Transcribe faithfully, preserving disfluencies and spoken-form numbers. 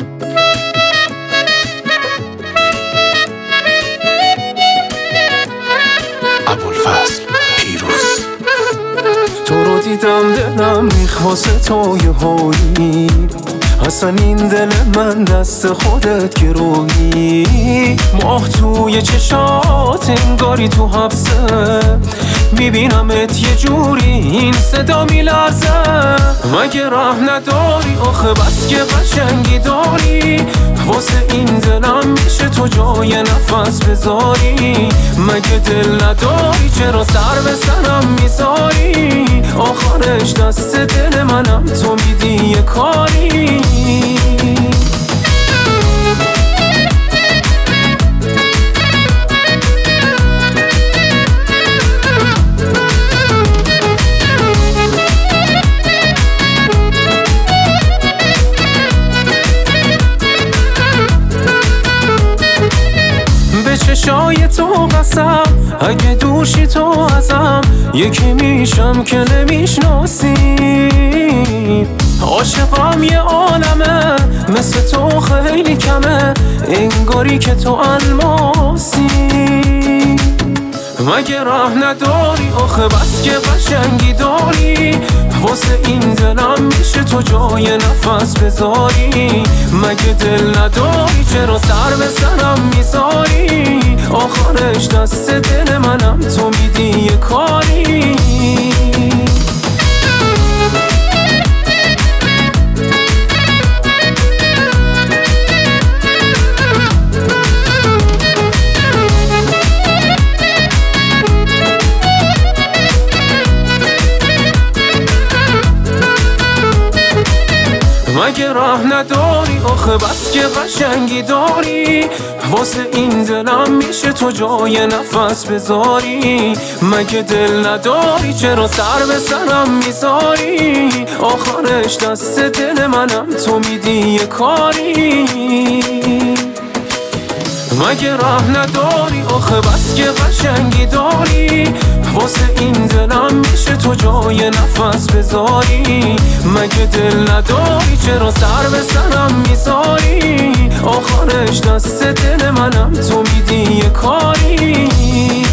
ابوالفضل پیروز. تو رو دیدم دلم ریخت واسه تو یه هایی، اصلا این دل من دست خودت گروهی. ماه توی چشات انگاری تو حبسه، میبینمت یه جوری این صدا میلرزه. مگه راه نداری آخه بس که قشنگی داری، واسه این دلم میشه تو جای نفس بذاری. مگه دل نداری چرا سر به سرم میذاری، آخرش دست دل منم تو میدی یه کاری. به چشای تو قسم اگه دوشی تو ازم، یکی میشم که نمیشناسی. عاشقم یه عالمه مثل تو خیلی کمه، انگاری که تو الماسی. مگه راه نداری آخه بس که قشنگی داری، واسه این دلم میشه تو جای نفس بذاری. مگه دل نداری چرا سر به سرم میذاری، آخرش دست دل منم تو میدی یه کاری. مگه راه نداری آخه بس که قشنگی داری، واسه این دلم میشه تو جای نفس بذاری. مگه دل نداری چرا سر به سرم میذاری، آخرش دست دل منم تو میدی یه کاری. مگه راه نداری آخه بس که قشنگی داری، واسه این دلم میشه تو جای نفس بذاری. مگه دل نداری چرا سر به سرم میذاری، آخرش دست دل منم تو میدی یه کاری.